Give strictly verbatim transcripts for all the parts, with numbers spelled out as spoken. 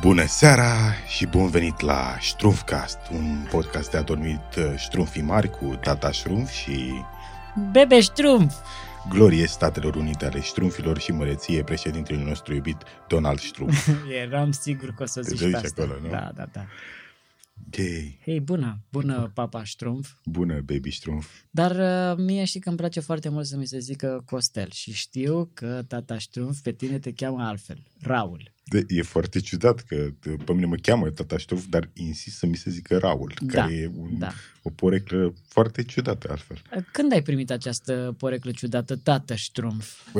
Bună seara și bun venit la Ștrumfcast, un podcast de adormit ștrumfii mari cu tata Ștrumf și... Bebe Ștrumf! Glorie Statelor Unite ale Ștrumfilor și măreție președintelui nostru iubit Donald Ștrumf. Eram sigur că o să zici zici asta. acolo, nu? Da, da, da. Gay. Hei, bună, bună papa Ștrumf. Bună, baby Ștrumf. Dar uh, mie știi că îmi place foarte mult să mi se zică Costel și știu că tata Ștrumf pe tine te cheamă altfel, Raul. De, e foarte ciudat că pe mine mă cheamă tata Ștrumf, dar insist să mi se zică Raul, Da, care e un, da. o poreclă foarte ciudată altfel. Când ai primit această poreclă ciudată, tată Ștrumf?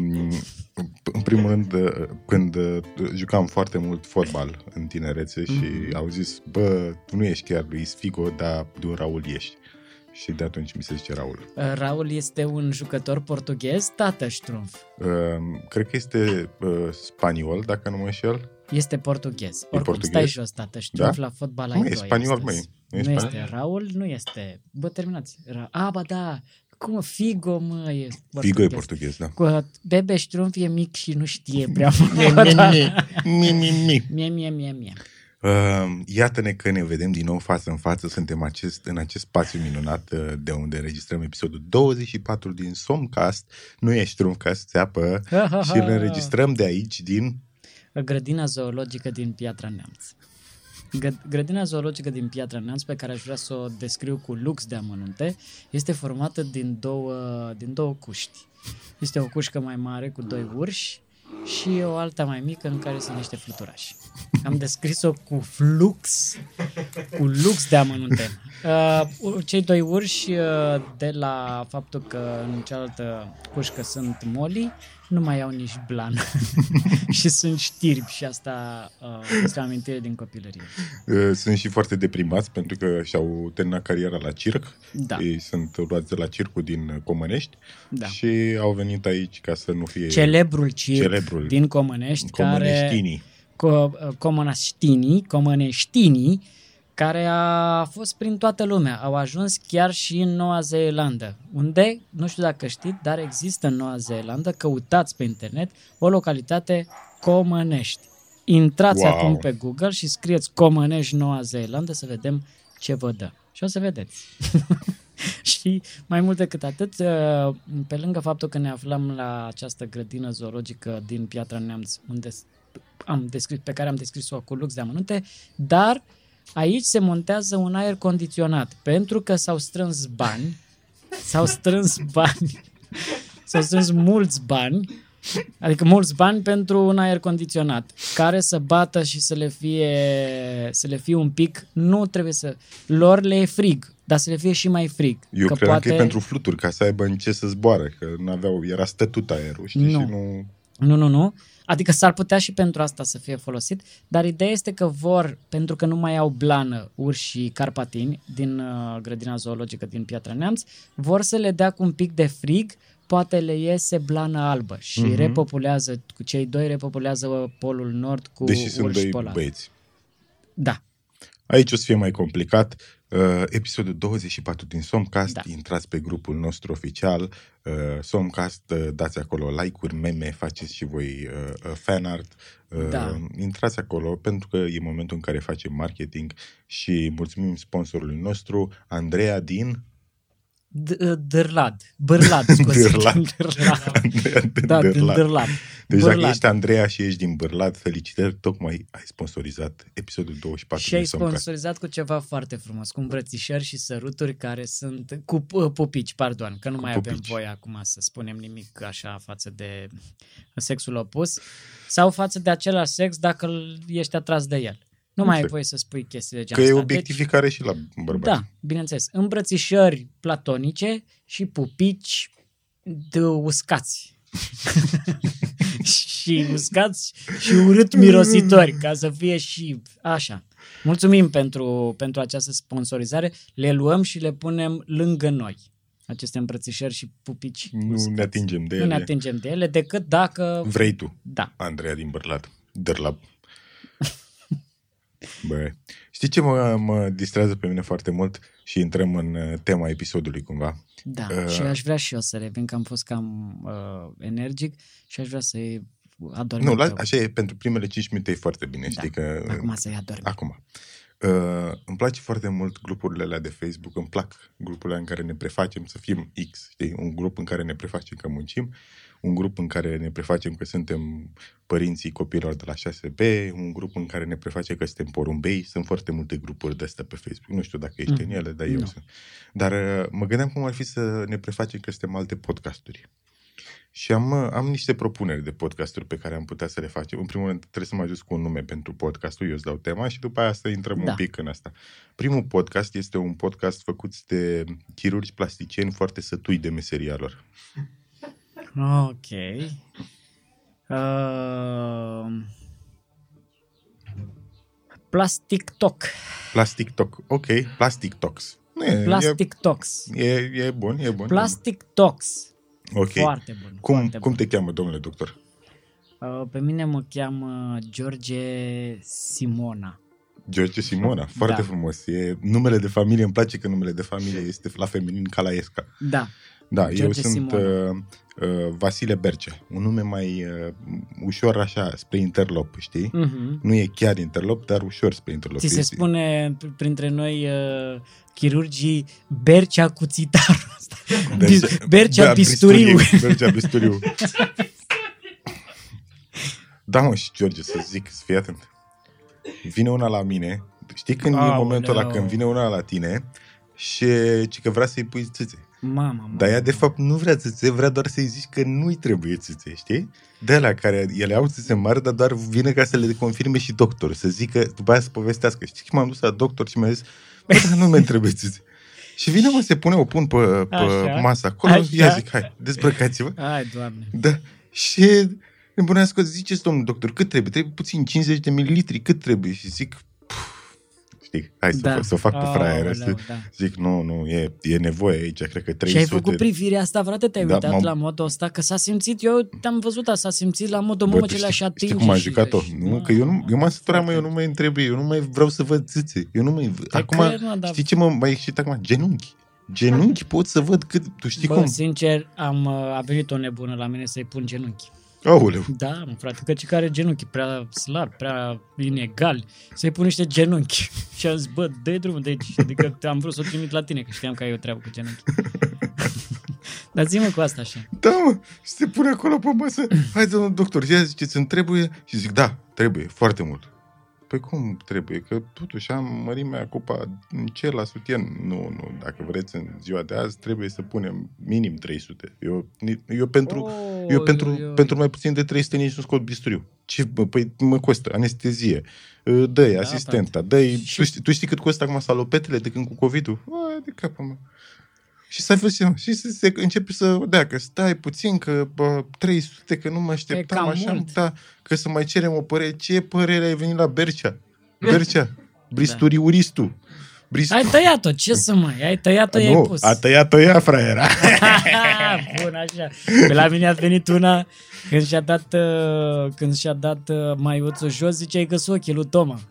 În primul rând, când jucam foarte mult fotbal în tinerețe și mm-hmm. au zis, bă, tu nu ești chiar Luis Figo, dar de un Raul ești. Și de atunci mi se zice Raul. Raul este un jucător portughez, tată Ștrumf? Cred că este spaniol, dacă nu mă înșel. Este portughez. E Oricum, portughez? Stai jos, tată Ștrumf, Da? la fotbal Nu ai e doi spaniol, astăzi. măi. Nu e Nu spaniol? este Raul, nu este. Bă, terminați. Ra- A, ba da. Cum? Figo, mă, e portughez. Figo e portughez, da. Cu Bebe Ștrumf e mic și nu știe prea mult. Mi, mi, mi. Mie, mie, mie, mie. Uh, iată-ne că ne vedem din nou față în față. Suntem acest, în acest spațiu minunat uh, de unde înregistrăm episodul douăzeci și patru din Somcast. Nu e Ștrumfcast, țeapă. Și îl înregistrăm de aici din... Grădina zoologică din Piatra Neamț. Gă- Grădina zoologică din Piatra Neamț, pe care aș vrea să o descriu cu lux de amănunte, este formată din două, din două cuști. Este o cușcă mai mare cu doi urși și o alta mai mică în care sunt niște fluturași. Am descris-o cu flux, cu lux de amănunte. Uh, cei doi urși, uh, de la faptul că în cealaltă cușcă sunt moli, nu mai au nici blană și sunt știrbi și asta uh, este o amintire din copilărie. Uh, sunt și foarte deprimați pentru că și-au terminat cariera la circ. Da. Ei sunt luați de la circul din Comănești Da. și au venit aici ca să nu fie... Celebrul circ Celebrul din Comănești, care... Comăneștinii. Co- Comăneștinii, Comăneștinii, care a fost prin toată lumea. Au ajuns chiar și în Noua Zeelandă, unde, nu știu dacă știți, dar există în Noua Zeelandă, căutați pe internet, o localitate Comănești. Intrați Wow. acum pe Google și scrieți Comănești, Noua Zeelandă, să vedem ce vă dă. Și o să vedeți. Și mai mult decât atât, pe lângă faptul că ne aflăm la această grădină zoologică din Piatra Neamț, unde am descris, pe care am descris-o cu lux de amănunte, dar aici se montează un aer condiționat, pentru că s-au strâns bani, s-au strâns bani, s-au strâns mulți bani, adică mulți bani pentru un aer condiționat, care să bată și să le fie, să le fie un pic, nu trebuie să, lor le e frig, dar să le fie și mai frig. Eu că cred poate... că e pentru fluturi, ca să aibă în ce să zboare, că n-aveau, era stătut aerul, știi, Nu. și nu... Nu, nu, nu. Adică s-ar putea și pentru asta să fie folosit, dar ideea este că vor, pentru că nu mai au blană urși carpatini din uh, grădina zoologică din Piatra Neamț, vor să le dea cu un pic de frig, poate le iese blană albă și Mhm. repopulează, cu cei doi repopulează polul nord cu Deși sunt urși doi polari. băieți. Da. Aici o să fie mai complicat. Uh, episodul douăzeci și patru din Somcast, Da. intrați pe grupul nostru oficial, uh, Somcast, uh, dați acolo like-uri, meme, faceți și voi uh, uh, fanart. Uh, Da. Intrați acolo pentru că e momentul în care facem marketing și mulțumim sponsorului nostru, Andreea din... D- Dârlad. Bârlad, scuze. Dârlad. Dârlad. Andreea din Da, din Dârlad. Dârlad. Deci dacă Bârlad. ești Andreea și ești din Bârlad, felicitări, tocmai ai sponsorizat episodul douăzeci și patru Și ai din Somcast. sponsorizat cu ceva foarte frumos, cu îmbrățișări și săruturi care sunt, cu uh, pupici, pardon, că nu Cu mai pupici. avem voie acum să spunem nimic așa față de sexul opus sau față de același sex dacă îl- ești atras de el. Nu mai ai Înțeleg. voie să spui chestii de Că genul e ăsta. obiectificare și la Deci, bărbați. da, bineînțeles. Îmbrățișări platonice și pupici de uscați. Și uscați și urât mirositori, ca să fie și așa. Mulțumim pentru, pentru această sponsorizare. Le luăm și le punem lângă noi. Aceste îmbrățișări și pupici Nu uscați. ne atingem de Nu ele. ne atingem de ele, decât dacă... Vrei tu, Da. Andreea din Bârlad. Dârlab. Bă, știi ce mă, mă distrează pe mine foarte mult și intrăm în uh, tema episodului cumva? Da, Uh, și aș vrea și eu să revin, că am fost cam uh, energic și aș vrea să adormit. Nu, la, așa e, pentru primele cinci minute e foarte bine, da. Știi că... Acum să-i adormi. Acum. Uh, îmi place foarte mult grupurile alea de Facebook, îmi plac grupurile în care ne prefacem să fim X, știi? Un grup în care ne prefacem că muncim, un grup în care ne prefacem că suntem părinții copiilor de la șase B, un grup în care ne prefacem că suntem porumbei. Sunt foarte multe grupuri de astea pe Facebook. Nu știu dacă ești mm. în ele, dar eu no. sunt. Dar uh, mă gândeam cum ar fi să ne prefacem că suntem alte podcasturi. Și am, am niște propuneri de podcasturi pe care am putea să le facem. În primul rând, trebuie să mă ajut cu un nume pentru podcastul, eu îți dau tema și după aia să intrăm da. un pic în asta. Primul podcast este un podcast făcut de chirurgi plasticieni foarte sătui de meseria lor. Ok. Uh... Plastic Talk. Plastic Talk, ok. Plastic Talks. E, Plastic e, Talks. E, e bun, e bun. Plastic Talks. Ok. Foarte bun. Cum, foarte cum bun. te cheamă, domnule doctor? Uh, pe mine mă cheamă George Simona. George Simona, foarte da. frumos. E numele de familie, îmi place că numele de familie este la feminin ca la Esca. Da. Da, George eu sunt uh, uh, Vasile Bercea, un nume mai uh, ușor așa, spre interlop, știi? Uh-huh. Nu e chiar interlop, dar ușor spre interlop. Ți se spune printre noi uh, chirurgii Bercea Cuțitarul ăsta. Bercea, Bercea da, Bisturiu. Bercea Bisturiu. Da, mă, și George, să zic, să fii atent. Vine una la mine, știi când oh, e momentul ăla când vine una la tine și ci că vrea să-i pui țâțe. Mama, mama. Dar ea de fapt nu vrea țâțe, vrea doar să-i zici că nu-i trebuie țâțe, știi? De alea care ele au țâțe mari, dar doar vine ca să le confirme și doctorul, să zică, după aia să povestească. Știi că m-am dus la doctor și mi-a zis, bă, dar nu mi trebuie țâțe. Și vine, mă, se pune, o pun pe, pe masă acolo, așa? Ia zic, hai, dezbrăcați-vă. Hai, Doamne. Da, și îmi punea să ziceți, domnul doctor, cât trebuie? Trebuie puțin cincizeci de mililitri, cât trebuie? Și zic, știi, hai să, da. fac, să fac pe fraieră. Oh, să, da. Zic, nu, nu, e, e nevoie aici, cred că trei sute. Și ai făcut privirea asta, frate, te-ai da, uitat m-am... la modul ăsta, că s-a simțit, eu te-am văzut asta, s-a simțit la modul, mamă, ce le-aș atinge. Știi cum am jucat-o? Și... Nu, că eu, nu, eu m-am săturat, mă, eu nu mai trebuie, eu nu mai vreau să văd țâțe. Eu nu mai... Te acum, cred, mă, dar... știi ce mă mai excit acum? Genunchi. Genunchi pot să văd cât, tu știi Bă, cum? sincer, am, a venit o nebună la mine să-i pun genunchi. Aoleu. Da, mă, frate, că ce are genunchi prea slabi, prea inegali, să-i pun niște genunchi. Și am zis, bă, dă-i drumul de aici. Adică am vrut să o trimit la tine, că știam că ai o treabă cu genunchi. Dar zi-mă cu asta așa. Da, mă, și se pune acolo pe masă. Hai, domnul doctor, ia ziceți, îmi trebuie? Și zic, da, trebuie, foarte mult. Păi cum trebuie? Că totuși am mărimea cupa în cer la sutien. Nu, nu, dacă vreți în ziua de azi trebuie să punem minim trei sute. Eu, eu, pentru, oh, eu pentru, eu, eu. pentru mai puțin de trei sute nici nu scot bisturiu. Ce, păi mă costă anestezie, dă-i da, asistenta, dă-i... Și... Tu, știi, tu știi cât costă acum salopetele de când cu COVID-ul? Ai, de capul meu. Și să și să se începe să dea, că stai puțin, că bă, trei sute, că nu mă așteptam așa, da, că să mai cerem o părere. Ce părere ai venit la Bercea? Bercea, Bristuriuristul. Bristu. Ai tăiat-o, ce să mai, ai tăiat-o, nu, i-ai pus. a tăiat-o ea, fraiera. Bun, așa. Pe la mine a venit una, când și-a dat, uh, când și-a dat uh, maiuțul jos, ziceai că sunt ochii lui Toma.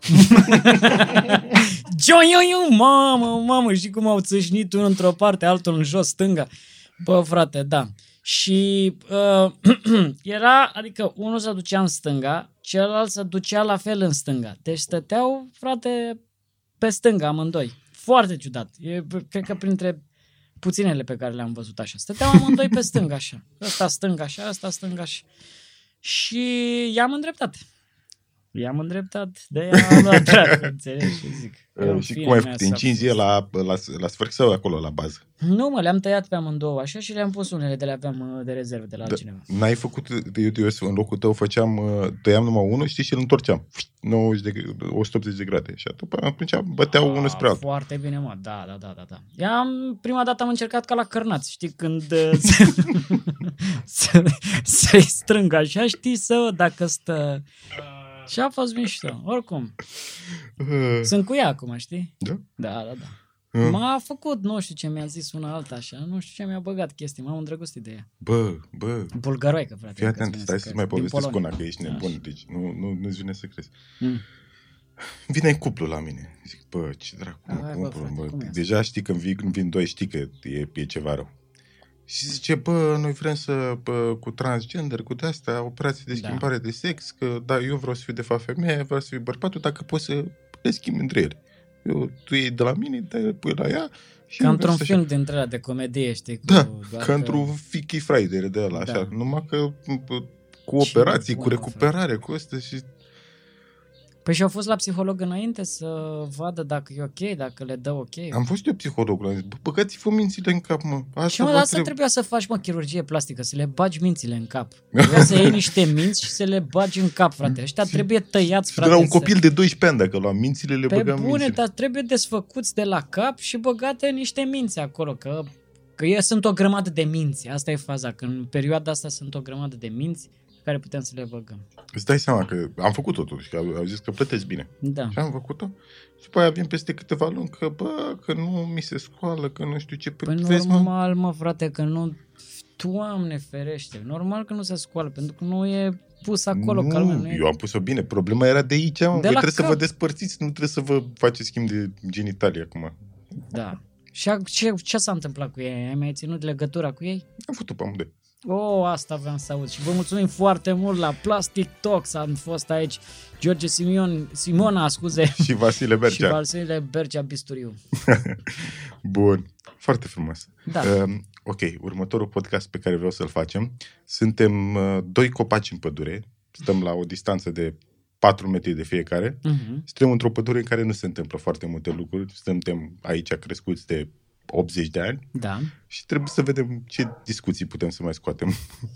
Joioiu, mamă, mamă, și cum au țâșnit unul într-o parte, altul în jos, stânga. Bă, frate, da. Și uh, era, adică unul se ducea în stânga, celălalt se ducea la fel în stânga. Deci stăteau, frate, pe stânga amândoi. Foarte ciudat. E, cred că printre puținele pe care le-am văzut așa. Stăteau amândoi pe stânga așa. Ăsta stânga așa, ăsta stânga așa. Și i-am îndreptat. I-am îndreptat, de-aia am luat dracu, înțelegi? Și zic. Uh, și cum ai făcut? Incizie la, la, la sfârșit sau acolo, la bază? Nu, mă, le-am tăiat pe amândouă așa și le-am pus unele de le aveam de rezervă de la da, altcineva. N-ai făcut, eu, eu în locul tău făceam, tăiam numai unul, știi, și îl întorceam. nouăzeci de, o sută optzeci de grade. Și atunci băteau unul spre altul. Foarte bine, mă, da, da, da, da. da. I-am, prima dată am încercat ca la cărnați, știi, când să, să-i strâng așa, știi, să dacă stă... Și a fost mișto, oricum. Uh. Sunt cu ea acum, știi? Da? Da, da, da. Uh. M-a făcut, nu știu ce mi-a zis una alta așa, nu știu ce mi-a băgat chestii, m-am îndrăgostit de ea. Bă, bă. Bulgaroică, frate. Fii atent, stai să-ți mai povestesc cu una, că ești nebun, deci nu, nu, nu-ți vine să crezi. Mm. Vine cuplu la mine. Zic, bă, ce dracu, mă, Ai, bă, frate, bă. Deja știi când vin, când vin doi, știi că e, e ceva rău. Și zice, bă, noi vrem să, bă, cu transgender, cu de-astea, operații de schimbare da. de sex, că da, eu vreau să fiu de fapt femeie, vreau să fiu bărbatul, dacă poți să le schimbi între ele. Eu, tu iei de la mine, dar eu pui la ea. Și ca într-un film dintre ăla de comedie, știi? Cu da, ca că... într-un Ficky Friday de ăla, da. Așa. Numai că cu operații, cu recuperare, frate. Cu astea și... Păi și au fost la psiholog înainte să vadă dacă e ok, dacă le dă ok. Am fost eu psiholog, am zis, bă, băgați-vă mințile în cap, mă. Asta și mă, asta trebuie... trebuia să faci, mă, chirurgie plastică, să le bagi mințile în cap. Trebuia să iei niște minți și să le bagi în cap, frate. Ăștia trebuie tăiați, frate. De la un copil de doisprezece ani, dacă luam mințile, le pe băgam bune, mințile. Dar trebuie desfăcuți de la cap și băgate niște minți acolo, că, că eu sunt o grămadă de minți. Asta e faza, că în perioada asta sunt o grămadă de minți care putem să le băgăm. Îți dai seama că am făcut totul și că au zis că plătesc bine. Da. Și am făcut-o. Și după aia vin peste câteva luni că, bă, că nu mi se scoală, că nu știu ce. Păi vezi, normal, mă, frate, că nu... Doamne ferește, normal că nu se scoală, pentru că nu e pus acolo. Nu, calme, nu e... eu am pus-o bine. Problema era de aici, mă. De Voi trebuie cap. Să vă despărțiți, nu trebuie să vă faceți schimb de genitalia acum. Da. Și ce, ce s-a întâmplat cu ei? Ai mai ținut legătura cu ei? Am făcut-o pe amândoi. Oh, asta vreau să aud. Și vă mulțumim foarte mult la Plastic Talks. Am fost aici George Simion, Simona, scuze. Și Vasile Bercea. Și Vasile Bercea Bisturiu. Bun. Foarte frumos. Da. Uh, ok, următorul podcast pe care vreau să-l facem. Suntem uh, doi copaci în pădure. Stăm la o distanță de patru metri de fiecare. Uh-huh. Suntem într-o pădure în care nu se întâmplă foarte multe lucruri. Suntem aici crescuți de optzeci de ani. Da. Și trebuie să vedem ce discuții putem să mai scoatem.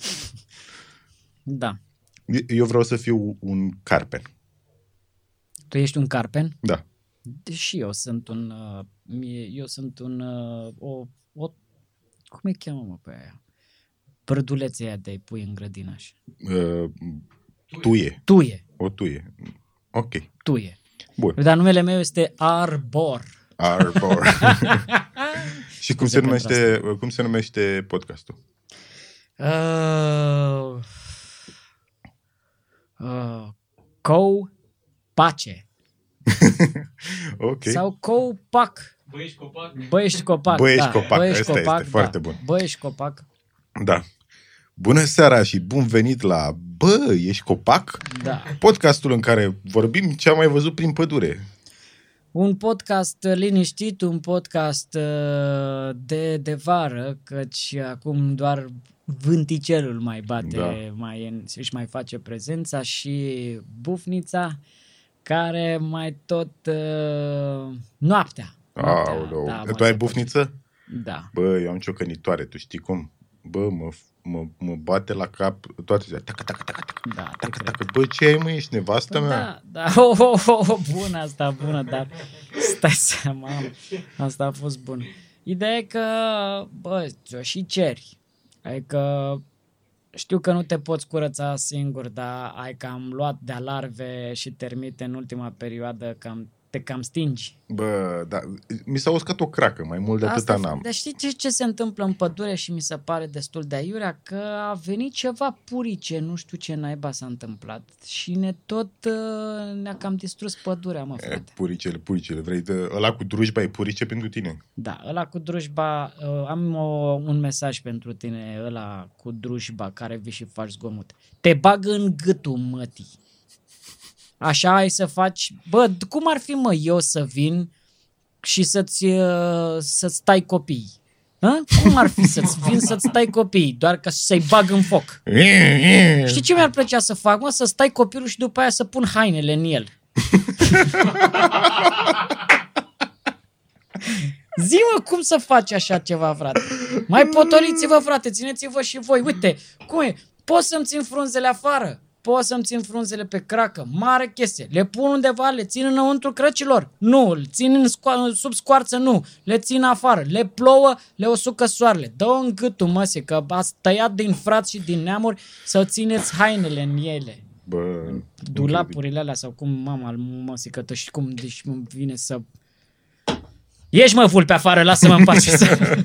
Da. Eu vreau să fiu un carpen. Tu ești un carpen? Da. Deși eu sunt un... Eu sunt un... O, o, cum îi cheamă, mă, pe aia? Prădulețe aia de pui în grădină așa. Uh, tuie. Tuie. O tuie. Ok. Tuie. Bun. Dar numele meu este Arbor. Arbor. Și cum se, numește, cum se numește podcastul? Uh, uh, Co-pace. Ok. Sau co-pac. Băiești copac. Băiești copac. Băiești da. copac. Băiești Asta copac, este foarte da. bun. Băiești copac. Da. Bună seara și bun venit la Bă, ești copac? Da. Podcastul în care vorbim ce am mai văzut prin pădure. Un podcast liniștit, un podcast de, de vară, căci acum doar vânticelul mai bate, da. mai, își mai face prezența și bufnița care mai tot uh, noaptea. noaptea Aoleu. Da, tu ai bufniță? Da. Bă, eu am ciocănitoare, tu știi cum? Bă, mă, mă, mă bate la cap toate zilele. Tacă, tacă, tacă, tacă, da, tacă, tacă. Bă, ce ai, mă, ești nevastă da, mea? Da, da, oh, oh, oh, bună asta, bună, dar stai seama, asta a fost bun. Ideea e că, bă, ți-o și ceri. Adică știu că nu te poți curăța singur, dar ai cam luat de alarve și termite în ultima perioadă, cam te cam stingi. Bă, da, mi s-a uscat o cracă, mai mult de atâta n-am. Dar știi ce, ce se întâmplă în pădure și mi se pare destul de aiurea? Că a venit ceva purice, nu știu ce naiba s-a întâmplat și ne tot uh, ne-a cam distrus pădurea, mă, frate. E, puricele, puricele, vrei de... Ăla cu drujba e purice pentru tine? Da, ăla cu drujba, uh, am o, un mesaj pentru tine, ăla cu drujba care vii și faci zgomot. Te bag în gâtul, mătii. Așa ai să faci, bă, cum ar fi, mă, eu să vin și să-ți, uh, să-ți stai copii? Hă? Cum ar fi să-ți vin să-ți stai copii, doar ca să-i bag în foc? Știi ce mi-ar plăcea să fac, mă? Să stai copilul și după aia să pun hainele în el. Zi-mă cum să faci așa ceva, frate. Mai potoliți-vă, frate, țineți-vă și voi. Uite, cum e? Poți să-mi țin frunzele afară? Pot să-mi țin frunzele pe cracă, mare chestie, le pun undeva, le țin înăuntru crăcilor, nu, le țin în sco- sub scoarță, nu, le țin afară, le plouă, le usucă soarele, dă-o în gâtul, măsie, că ați tăiat din frați și din neamuri să țineți hainele în ele. Bă, dulapurile alea sau cum, mama, măsie, că tu și cum, deci îmi vine să... Ieși, mă, vulpe afară, lasă-mă în pace.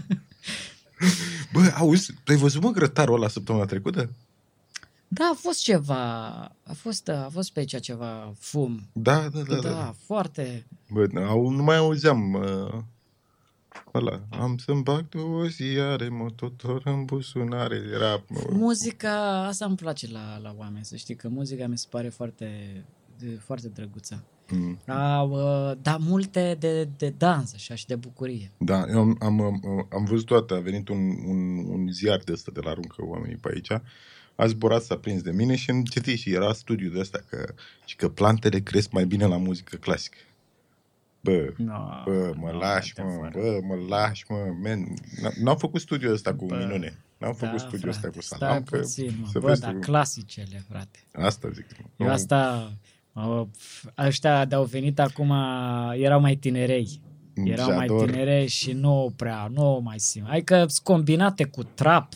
Bă, auzi, tu ai văzut, mă, grătarul ăla săptămâna trecută? Da, a fost ceva, a fost, a fost pe aici ceva fum. Da, da, da. Da, da. foarte... Bă, nu mai auzeam uh, Ăla, am să-mi bag două ziare, mototor în buzunare. Era... Muzica, asta îmi place la, la oameni, să știi că muzica mi se pare foarte, foarte drăguță. Mm. Au, da, multe de, de dans așa și de bucurie. Da, eu am, am, am văzut toate, a venit un, un, un ziar de ăsta de la Aruncă Oamenii pe aici, a zburat, s-a prins de mine și îmi citi și era studiul de ăsta că, și că plantele cresc mai bine la muzică clasică. Bă, no, bă, mă no, lași, mă, fără. bă, mă lași, mă, man. N-au făcut studiul ăsta cu bă, minune. N-au făcut da, studiul ăsta cu Salam. Stai puțin, mă. Bă, dar clasicele, frate. Asta zic. Eu nu. asta... Ăștia de-au venit acum, erau mai tinerei. Erau mai tinerei și nu prea, nu mai simt. Adică sunt combinate cu trap,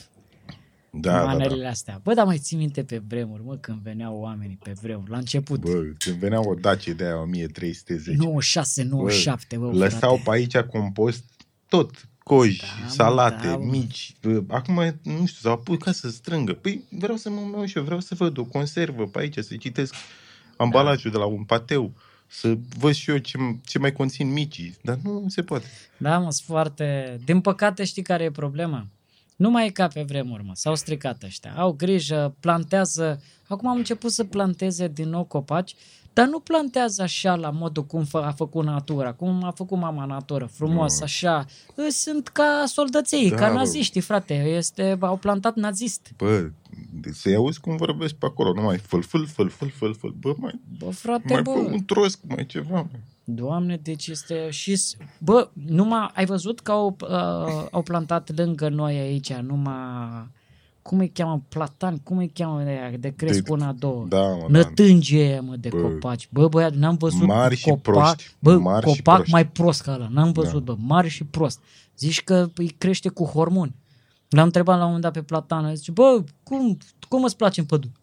da, manelele da, da. astea. Bă, dar mai țin minte pe vremuri, mă, când veneau oamenii pe vremuri, la început. Bă, când veneau o Dacia de aia o mie trei sute zece. nouăzeci și șase, nouăzeci și șapte, bă, lăsau frate. pe aici compost tot. Coji, da, salate, da, mici. Acum, nu știu, s-au apucat să strângă. Păi vreau să mă iau și eu, vreau să văd o conservă pe aici, să citesc ambalajul da. de la un pateu, să văd și eu ce, ce mai conțin micii, dar nu se poate. Da, mă, sunt foarte... Din păcate, știi care e problema? Nu mai e ca pe vremuri, mă, s-au stricat ăștia. Au grijă, plantează... Acum am început să planteze din nou copaci, dar nu plantează așa la modul cum a făcut natura, cum a făcut mama natură, frumos, no. așa. Sunt ca soldăței, da, ca naziștii, frate. Este, au plantat nazist. Bă, să-i auzi cum vorbesc pe acolo, numai făl, făl, făl, făl, făl, făl. Bă, mai, bă, frate, mai bă. un trosc, mai ceva. Mă. Doamne, deci este și... Bă, numai, ai văzut că au, uh, au plantat lângă noi aici, numai... Cum îi cheamă? Platani? Cum îi cheamă de, de cresc una, două? Da, mă, Nătânge, mă, de bă, copaci. Bă, băiat, n-am văzut mari copac, și proști. Bă, mari copac și mai prost ca ăla. N-am văzut, da. bă, mare și prost. Zici că îi crește cu hormoni. L-am întrebat la un moment dat pe Platană. Zice, bă, cum, cum îți place în pădure?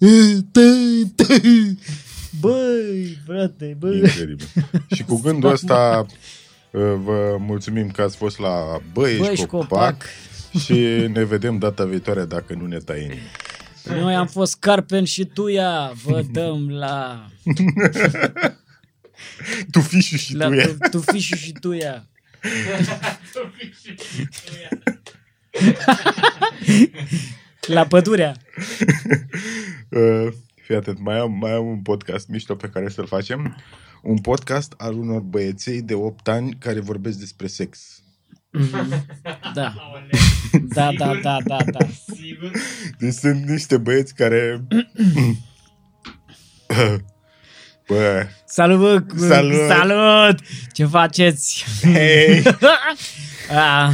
Băi, frate, bă. Incredibil. Și cu gândul ăsta vă mulțumim că ați fost la Băi, Băi și copac. copac. Și ne vedem data viitoare dacă nu ne taie nimeni. Noi am fost Carpen și Tuia. Vă dăm la... Tufișu și la Tuia. Tu, tufișu și Tuia. La pădurea. Uh, fii atent, mai am, mai am un podcast mișto pe care să-l facem. Un podcast al unor băieței de opt ani care vorbesc despre sex. Mm-hmm. Da. Da, da, da, da, da. Sigur? Deci sunt niște băieți care... Bă. Salut, bă. Salut. Salut. Ce faceți? Hei. ah.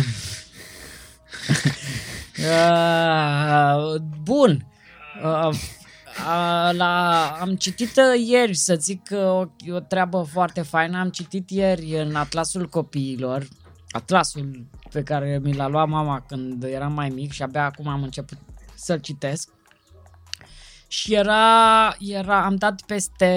uh, bun. Uh, uh, la, am citit ieri, să zic o, o treabă foarte faină, am citit ieri în Atlasul Copiilor, atlasul pe care mi l-a luat mama când eram mai mic și abia acum am început să-l citesc. Și era, era am dat peste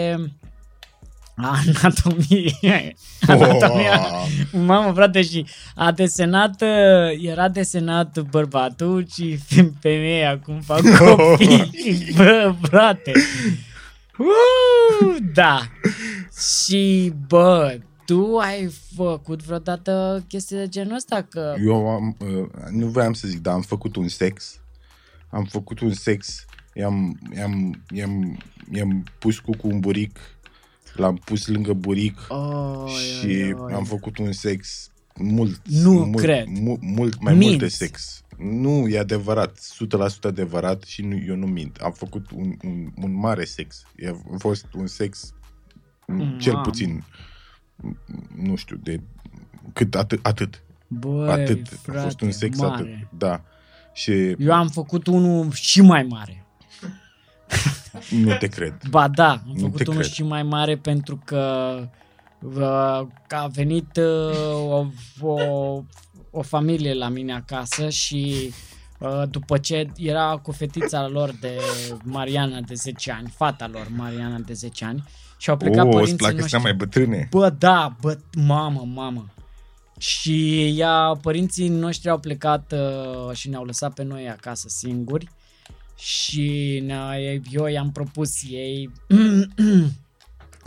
anatomie. Anatomia. Oh. Mamă, frate, și a desenat, era desenat bărbatul și femeia cum fac copii. Bă, frate. Uh, da. Și, bă, tu ai făcut vreodată chestii de genul ăsta? Că... Eu am, nu voiam să zic, dar am făcut un sex. Am făcut un sex. I-am, i-am, i-am, i-am pus cu un buric. L-am pus lângă buric. Oh, și oi, oi. am făcut un sex mult. Nu mult, cred. Mult, mult mai Minți. multe sex. Nu, e adevărat. o sută la sută adevărat și nu, eu nu mint. Am făcut un, un, un mare sex. A fost un sex mm, cel Mam. puțin nu știu, de cât atât. atât. Băi, atât. frate, A fost un sex mare. atât. Da. Și eu am făcut unul și mai mare. nu te cred. Ba da, am Nu făcut te unul cred. și mai mare pentru că, uh, că a venit uh, o, o, o familie la mine acasă și uh, după ce era cu fetița lor de Mariana de zece ani, fata lor Mariana de zece ani, și au plecat Oh, părinții îți plac noștri. ăstea mai bătrâne? Bă, da, bă, mamă, mamă. Și ea, părinții noștri au plecat uh, și ne-au lăsat pe noi acasă singuri și ne-a, eu i-am propus ei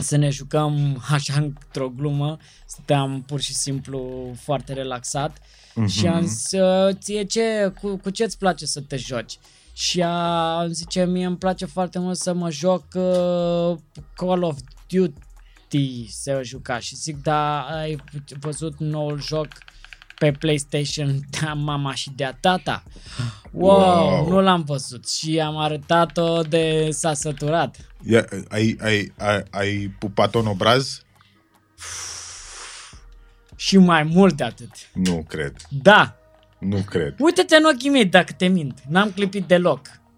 să ne jucăm așa într-o glumă, stăteam pur și simplu foarte relaxat mm-hmm. și am zis, ție ce, cu, cu ce îți place să te joci? Și ea zice, mie îmi place foarte mult să mă joc uh, Call of Duty, să juca. Și zic, da, ai văzut noul joc pe PlayStation de-a mama și de-a tata? Wow, wow, nu l-am văzut. Și am arătat-o de s-a săturat. Ia, ai, ai, ai, ai pupat-o în obraz? Și mai mult de atât. Nu cred. Da. Nu cred. Uite-te în ochii mei dacă te mint. N-am clipit deloc.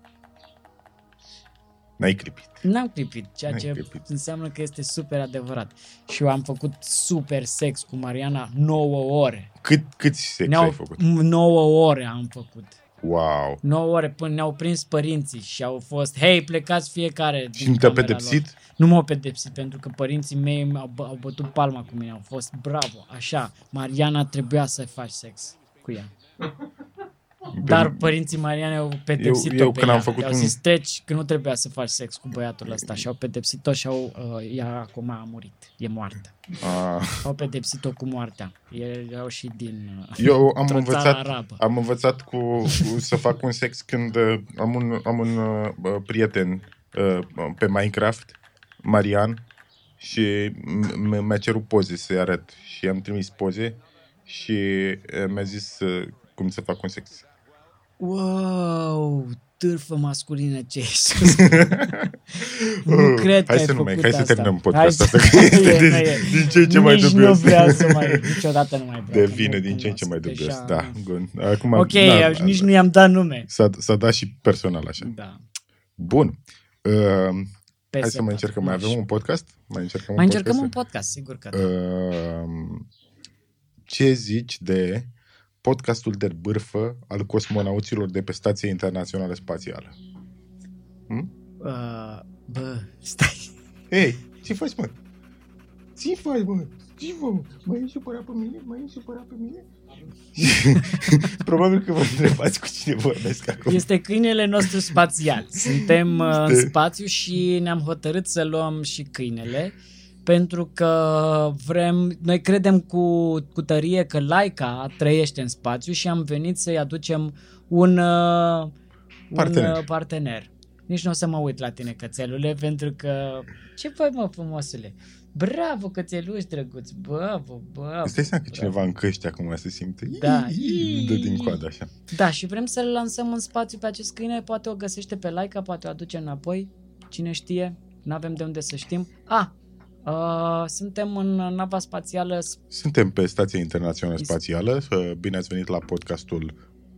N-ai clipit. N-am clipit, ceea N-ai ce clipit. înseamnă că este super adevărat. Și eu am făcut super sex cu Mariana nouă ore. Cât, câți sex Ne-au, ai făcut? nouă ore am făcut. Wow. nouă ore până ne-au prins părinții și au fost, hei, plecați fiecare. Și nu te-a pedepsit? Lor. Nu m-au pedepsit pentru că părinții mei au, b- au bătut palma cu mine, au fost bravo, așa, Mariana trebuia să faci sex cu ea. Dar părinții Mariane au pedepsit-o eu, eu pe când ea. am făcut au un... zis, treci, că nu trebuia să faci sex cu băiatul ăsta și au pedepsit-o și au, uh, ea acum a murit, e moartă. Ah. Au pedepsit-o cu moartea. Erau și din uh, Eu am învățat, arabă. am învățat cu, cu să fac un sex când uh, am un, am un uh, prieten uh, pe Minecraft, Marian, și m- mi-a cerut poze să-i arăt și am trimis poze și uh, mi-a zis uh, cum să fac un sex. Wow, târfă masculină ce ești. Nu cred că hai ai să nu făcut mai, hai asta. să terminăm podcastul Hai ăsta. să... Este e, din, e. din ce în ce mai Nici dubios. nu vreau să mai, niciodată nu mai vreau. Devine din ce în ce mai dubios, așa. da. Bun. Acum, Ok, na, nici nu i-am dat nume. S-a, s-a dat și personal așa. Da. Bun. Uh, Pe hai să mai încercăm. Mai avem un podcast? Mai încercăm mai un încercăm podcast? un podcast, sigur că da. Uh, ce zici de podcastul de bârfă al cosmonauților de pe Stația Internațională Spațială? Hm? Uh, bă, stai. Hei, ce faci, mă? Ce faci, mă? Ce faci? Mă ești supărat pe mine? Mă ești supărat pe mine? Probabil că vă întrebați cu cine vorbesc acum. Este câinele nostru spațial. Suntem uh, în spațiu și ne-am hotărât să luăm și câinele pentru că vrem, noi credem cu, cu tărie că Laika trăiește în spațiu și am venit să-i aducem un, uh, partener. un uh, partener. Nici nu o să mă uit la tine, cățelule, pentru că... Ce faci, mă, frumosule? Bravo, cățeluș drăguț, bravo, bravo. Îți dai seama că cineva în căști acum se simte? Da. Dă din coadă așa. Da, și vrem să-l lansăm în spațiu pe acest câine, poate o găsește pe Laika, poate o aduce înapoi, cine știe, n-avem de unde să știm. Ah, uh, suntem în nava spațială... Suntem pe Stația Internațională Spațială, bine ați venit la podcastul...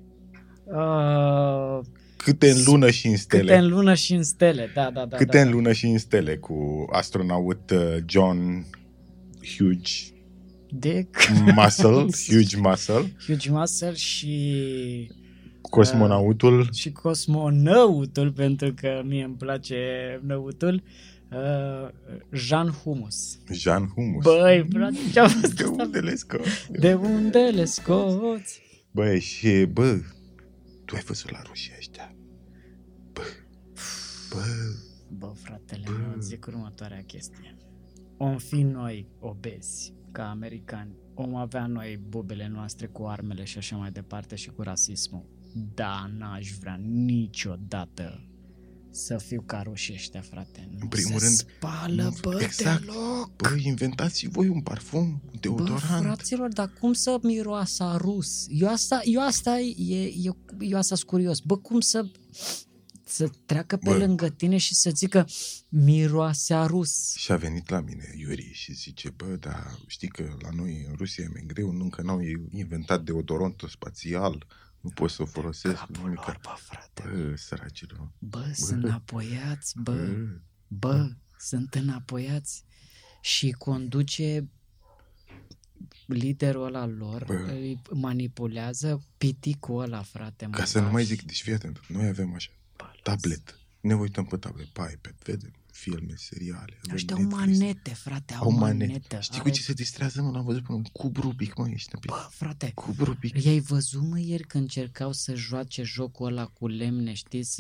Uh, Câte în lună și în stele. Câte în lună și în stele, da, da, da. Câte da, în da. lună și în stele cu astronaut uh, John Huge Dick Muscle, Huge Muscle. Huge Muscle și cosmonautul uh, și cosmonautul, pentru că mie îmi place năutul, uh, Jean Humus. Jean Humus. Băi, frate, ce-a fost De asta? unde le scoți? De unde le scoți? Băi, și bă, tu ai văzut la rușii ăștia? Bă, bă, Bă, fratele, bă. Zic următoarea chestie. Om fi noi obezi, ca americani, om avea noi bubele noastre cu armele și așa mai departe și cu rasismul. Da, n-aș vrea niciodată să fiu ca rușii ăștia, frate. Nu în primul se rând, spală, nu, bă, exact. deloc. Bă, inventați și voi un parfum, un deodorant. Bă, fraților, dar cum să miroasă a rus? Eu asta, eu asta, e, eu, eu asta sunt curios. Bă, cum să, să treacă pe Bă. lângă tine și să zică miroase a rus? Și a venit la mine Iuri și zice, bă, dar știi că la noi în Rusia e mai greu, încă n-au inventat deodorantul spațial, nu poți să o folosesc. Capul lor, bă, frate. Bă, săracilor. Bă, bă, sunt înapoiați, bă, Bă, bă, sunt înapoiați. Și conduce liderul ăla lor, Bă. îi manipulează piticul ăla, frate. ca să nu mai zic, deci fii atent, noi avem așa, tablet, ne uităm pe tablet, pe iPad, vedem filme, seriale. Ăștia au manete, frate, au, Au manetă. manete. Știi Are... cu ce se distrează, mă? L-am văzut pe un cub Rubic, mă, ești năpit. Bă, frate, Cub Rubic. i-ai văzut, mă, ieri când încercau să joace jocul ăla cu lemne, știi, să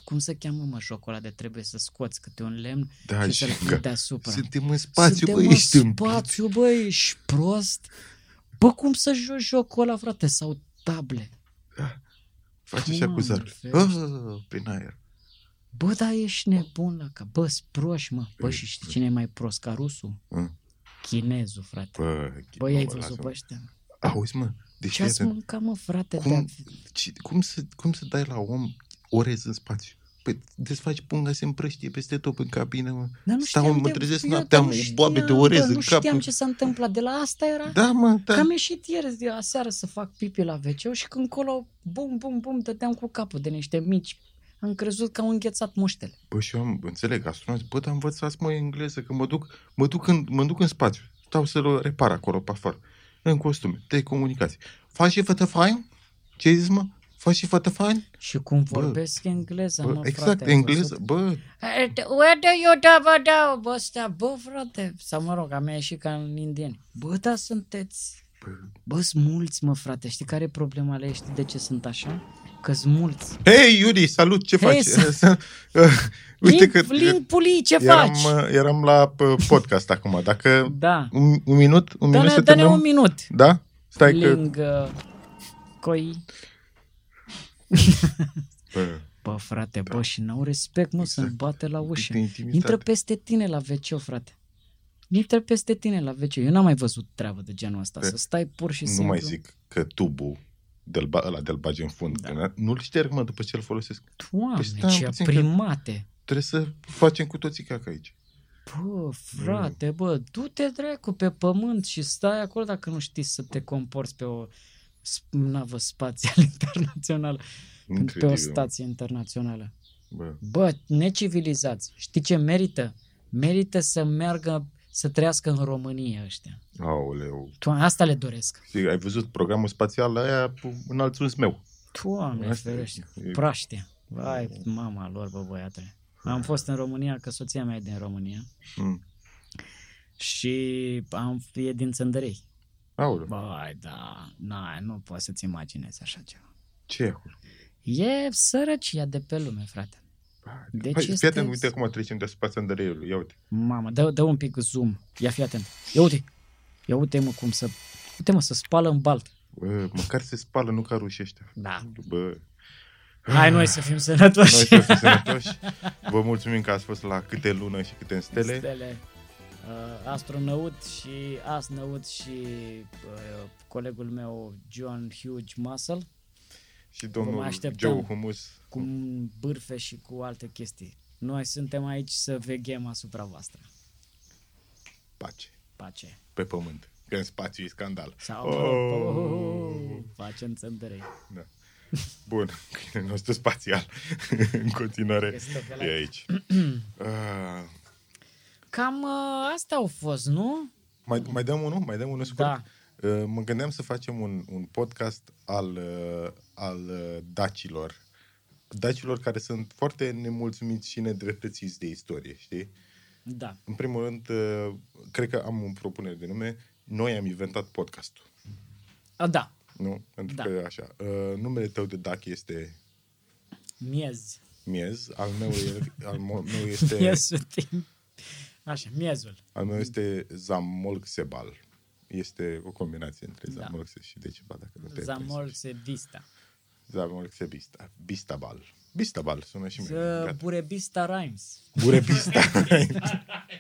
cum se cheamă, mă, jocul ăla de trebuie să scoți câte un lemn da, și să-l pui deasupra? Suntem în spațiu, Suntem băi, în ești spațiu, băi, ești prost? Bă, cum să joci jocul ăla, frate? Sau table? Da. Faci așa cu zarul. Oh, prin aer. Bă, dar ești nebun la ca. Bă, sproși, mă. Bă, și știi cine e mai prost ca rusul? Mm. Chinezul, frate. Bă, Bă, i-ai văzut pe ăștia? Auzi, mă. Deci ce-ați mâncat, mă, frate? Cum, ce, cum, să, cum să dai la om orez în spațiu? Păi desfaci punga, se împrăștie peste tot în cabină, mă. Dar nu Stau, mă de, trezesc eu, noaptea, nu mă, știam, boabe de orez bă, în nu cap. știam ce s-a întâmplat. De la asta era? Da, mă, da. Că am ieșit ieri de aseară să fac pipi la ve ce și când colo, bum, bum, bum, dădeam cu capul de niște mici. Am crezut că au înghețat muștele. Bă, și eu am, înțeleg, astronauți, bă, dar învățați, mă, engleză, că mă duc, mă duc, în, mă duc în spațiu. Stau să-l repar acolo, pe afară. În costume, de comunicații. Faci și fătă fain? Ce ai zis, mă? Faci și fătă fain? Și cum vorbesc bă, engleză, bă, mă, exact, frate. engleză, bă. Where do you da, bă, da, bă, stea, bă, frate. Sau mă rog, a mea ieșit ca în indieni. Bă, da, sunteți... Bă, sunt mulți, mă, frate. Știi care e problema alea? Știi de ce sunt așa? Că-s mulți. Hei, Iuri, salut, ce hey, faci? Uite Lin, că... Lin Puli, ce eram, faci? Eram la podcast acum. Dacă... Da. Un, un minut? Un dă-ne, minut să dă-ne terminăm? un minut. Da? Stai Ling, că... Uh, coi... Bă, bă, frate, da. Bă, și n-au respect, mă, exact. să-mi bate la ușă. Intimitate. Intră peste tine la ve ce, frate. Intră peste tine la ve ce. Eu n-am mai văzut treabă de genul ăsta. Să stai pur și nu simplu. Nu mai zic că tubul de-l, ăla de-l bagi în fund. Da. Nu-l șterg, mă, după ce îl folosesc. Doamne, păi ce primate. Trebuie să facem cu toții caca aici. Bă, frate, bă, du-te dracu pe pământ și stai acolo dacă nu știi să te comporți pe o navă spațială internațională. Incredibil. Pe o stație internațională. Bă. Bă, necivilizați. Știi ce merită? Merită să meargă, să trăiască în România ăștia. Aoleu. Tu, asta le doresc. Știi, ai văzut programul spațial aia în altul meu. Doamne, ferește. E... Praște. Vai, mama lor, bă, băiatele. Am fost în România, că soția mea e din România. Mm. Și am, e din Țăndărei. Aoleu. Băi, da, na, nu poți să-ți imaginezi așa ceva. Ce e acolo? E sărăcia de pe lume, frate. Deci păi, este... fii atent, uite acum trecem deasupra Țăndăreiului, ia uite. Mamă, dă, dă un pic zoom, ia fii atent. Ia uite, ia uite mă cum să, uite mă, să spală în balt. Bă, măcar se spală, nu ca rușii ăștia. Da. Bă. Hai noi să fim sănătoși. Noi să fim sănătoși. Vă mulțumim că ați fost la câte lună și câte în stele. Stele. Uh, astronaut și asnaut și uh, colegul meu John Huge Muscle. Și domnul Joe Humus. Cu bârfe și cu alte chestii. Noi suntem aici să veghem asupra voastră. Pace. Pace. Pe pământ. Că în spațiu e scandal. Sau, oh. Oh, pace în Țăndărei. Da. Bun, câinele nostru spațial în continuare e aici. uh. Cam uh, astea au fost, nu? Mai, mai dăm unul? Mai dăm unul scurt? Da. Uh, mă gândeam să facem un, un podcast al, uh, al uh, dacilor. Dacilor care sunt foarte nemulțumiți și nedreptățiți de istorie, știi? Da. În primul rând, uh, cred că am o propunere de nume. Noi am inventat podcastul. A, da. Nu? Pentru da. că așa. Uh, numele tău de dac este... Miez. Miez. Al meu, e, al meu este... Miezul timp. Așa, miezul. Al meu este Zamolxebal. Este o combinație între da. Zamolxe și Decebal. Dacă nu te Zamolxebista. Zamolxebista. Bistabal. Bistabal, sună și mie. Burebista Rhymes. Burebista Rhymes.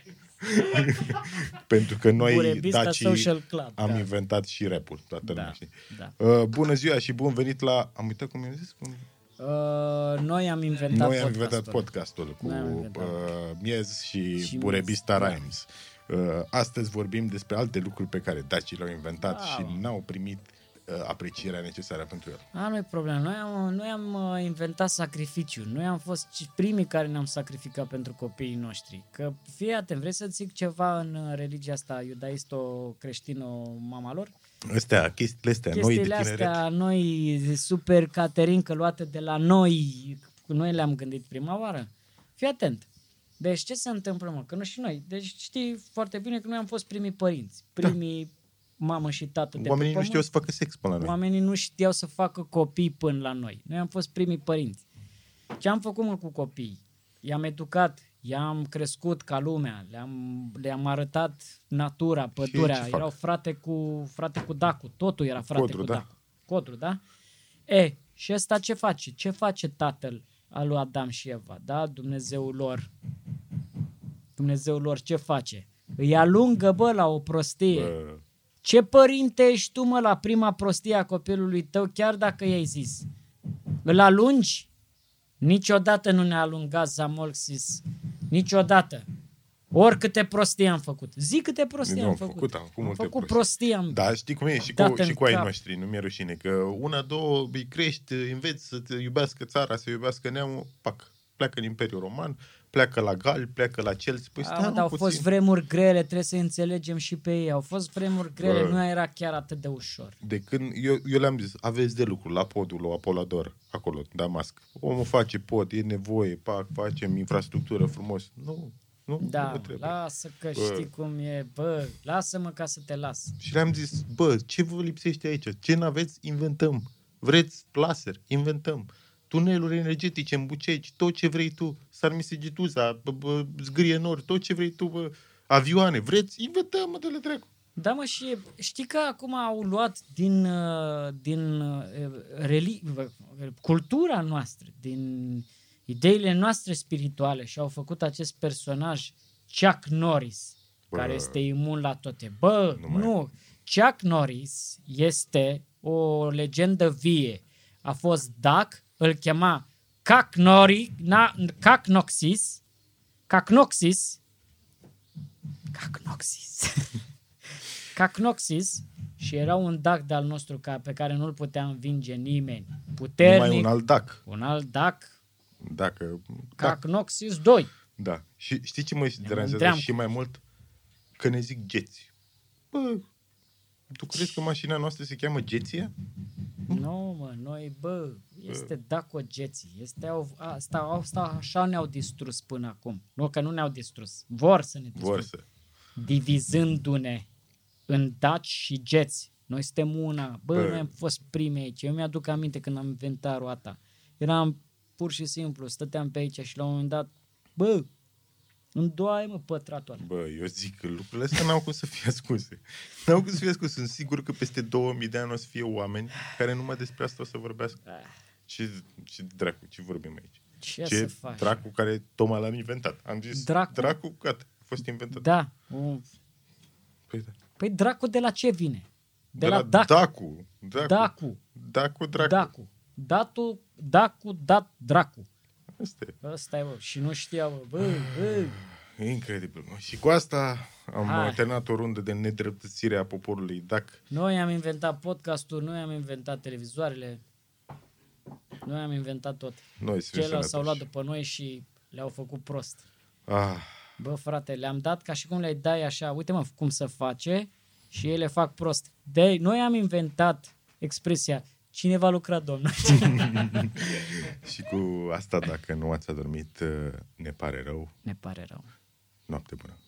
Pentru că noi, Burebista dacii, Social Club, am da. inventat și rap-ul. Toată da, lumea știe. Da. Uh, bună ziua și bun venit la... Am uitat cum i-am zis? Cum... Uh, noi am inventat Noi am podcastul. inventat podcastul cu inventat. Uh, Miez și, și Burebista Miez, Rhymes. Da. Uh, astăzi vorbim despre alte lucruri pe care dacii le-au inventat ah, și n-au primit uh, aprecierea necesară pentru el. A, nu-i problemă. Noi am, noi am uh, inventat sacrificiu. Noi am fost primii care ne-am sacrificat pentru copiii noștri. Că, fii atent, vrei să zic ceva în religia asta iudaisto-creștino-mama lor? Astea, chestiile astea, chestiile noi de tineret. astea, noi, super caterincă luate de la noi, noi le-am gândit prima oară. Fii atent. Deci ce se întâmplă, mă? Că nu și noi. Deci știi foarte bine că noi am fost primii părinți. Primii da. mamă și tată de Oamenii pe nu știau să facă sex până la noi. Oamenii nu știau să facă copii până la noi. Noi am fost primii părinți. Ce am făcut, mă, cu copiii? I-am educat, i-am crescut ca lumea, le-am, le-am arătat natura, pădurea. Erau frate cu, frate cu Dacu, totul era frate Codru, cu da. Dacu. Codru, da? E, și ăsta ce face? Ce face tatăl al lui Adam și Eva, da? Dumnezeul lor. Dumnezeul lor ce face? Îi alungă, bă, la o prostie. Bă. Ce părinte ești tu, mă, la prima prostie a copilului tău, chiar dacă i-ai zis? Îl alungi? Niciodată nu ne-a alungat Zamolxis. Niciodată. Oricâte prostii am făcut. Zic câte prostii am, am făcut. făcut. Am, am făcut prostii. Am da, știi cum e? Și cu, și cu ai noștri, nu mi-e rușine. Că una, două, îi crești, înveți să te iubească țara, să iubească neamul, pac. Pleacă în Imperiul Roman, pleacă la Gal, pleacă la Chelsea. Păi stai, au puțin. Fost vremuri grele, trebuie să înțelegem și pe ei. Au fost vremuri grele, Bă, nu era chiar atât de ușor. De când, eu, eu le-am zis, aveți de lucru la podul lui Apolador, acolo, Damasc. Omul face pod, e nevoie, pac, facem infrastructură frumos. Nu, nu, da, nu lasă că bă. Știi cum e, bă, lasă-mă ca să te las. Și le-am zis, bă, ce vă lipsește aici? Ce n-aveți? Inventăm. Vreți laser? Inventăm. Tuneluri energetice în Bucegi, tot ce vrei tu, Sarmisegetuza, Zgârie Nord, tot ce vrei tu, bă, avioane, vreți? Inventăm, mă, de-le trecu. Da, mă, și știi că acum au luat din, din reli- cultura noastră, din ideile noastre spirituale și au făcut acest personaj Chuck Norris, bă, care este imun la toate. Bă, nu, nu. Chuck Norris este o legendă vie. A fost Duck, îl chema Cacnori, na, Cacnoxis, Cacnoxis, Cacnoxis, Cacnoxis și era un dac de-al nostru ca, pe care nu-l putea învinge nimeni. Puternic. Numai un alt dac. Un alt dac. Dacă... Cacnoxis doi. Da. Și știi ce mă deranjează și mai mult? Că ne zic geți. Bă, tu crezi că mașina noastră se cheamă Geția? Nu, mă, noi, bă, este Daco Geții. Este, asta, asta așa ne-au distrus până acum. Nu că nu ne-au distrus. Vor să ne distrus. Vor să. Divizându-ne în Daci și Geți. Noi suntem una. Bă, bă, noi am fost primi aici. Eu mi-aduc aminte când am inventat roata. Eram pur și simplu, stăteam pe aici și la un moment dat, bă, îndoaie, mă, pătratoare. Bă, eu zic că lucrurile astea n-au cum să fie ascunse. N-au cum să fie ascunse. Sunt sigur că peste două mii de ani o să fie oameni care numai despre asta o să vorbească. Ce, ce dracu, ce vorbim aici? Ce, ce să faci? Dracu care tocmai l-am inventat. Am zis, dracu, dracu gata, a fost inventat. Da. Um. Păi da. Păi dracu de la ce vine? De, de la, la Dacu. Dacu. Dacu. Dacu. Dacu, dracu. Dacu. Datu, Dacu, dat, dracu. Asta e. Asta e, bă. Și nu știau, bă, bă. Incredibil, mă. Și cu asta am Hai. terminat o rundă de nedreptățire a poporului dac. Noi am inventat podcastul, noi am inventat televizoarele, noi am inventat tot. Noi Ceilalți s-au luat după noi și le-au făcut prost. Ah. Bă, frate, le-am dat ca și cum le dai așa, uite mă cum să face și ei le fac prost. De noi am inventat expresia cine va lucra, domnul? Și cu asta, dacă nu ați adormit, ne pare rău. Ne pare rău. Noapte bună.